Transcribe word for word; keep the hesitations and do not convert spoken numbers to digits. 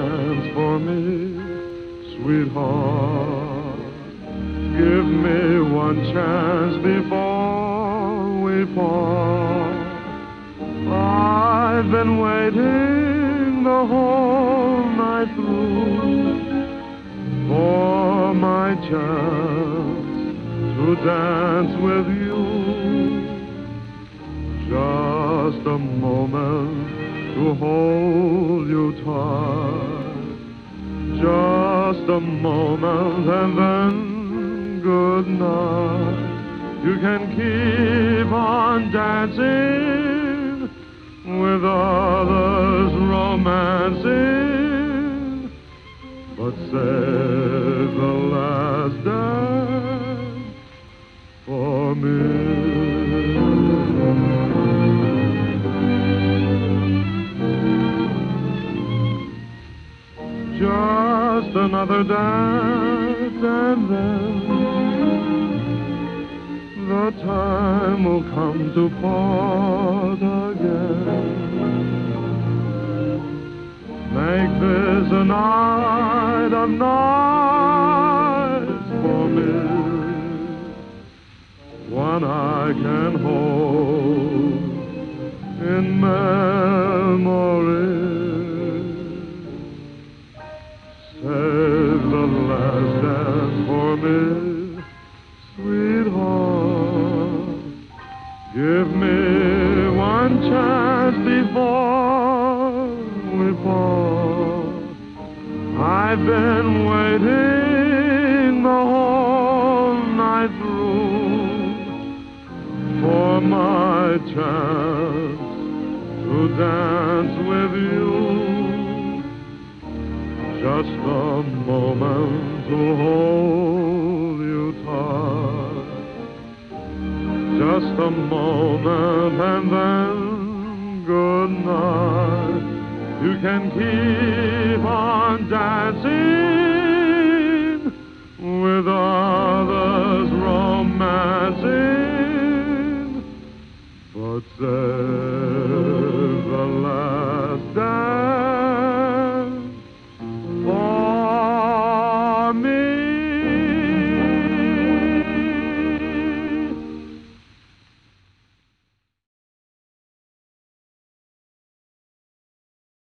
chance for me, sweetheart. Give me one chance before we part. I've been waiting the whole night through for my chance to dance with you. Just a moment to hold you tight. Just a moment and then good night. You can keep on dancing with others romancing, but save the last dance for me. Just another dance and then the time will come to part again. Make this a night of nights for me, one I can hold in memory. Save the last dance for me, sweetheart. Give me one chance before we part. I've been waiting the whole night through for my chance to dance with you. Just a moment to hold you tight. Just a moment and then good night. You can keep on dancing with others romancing, but say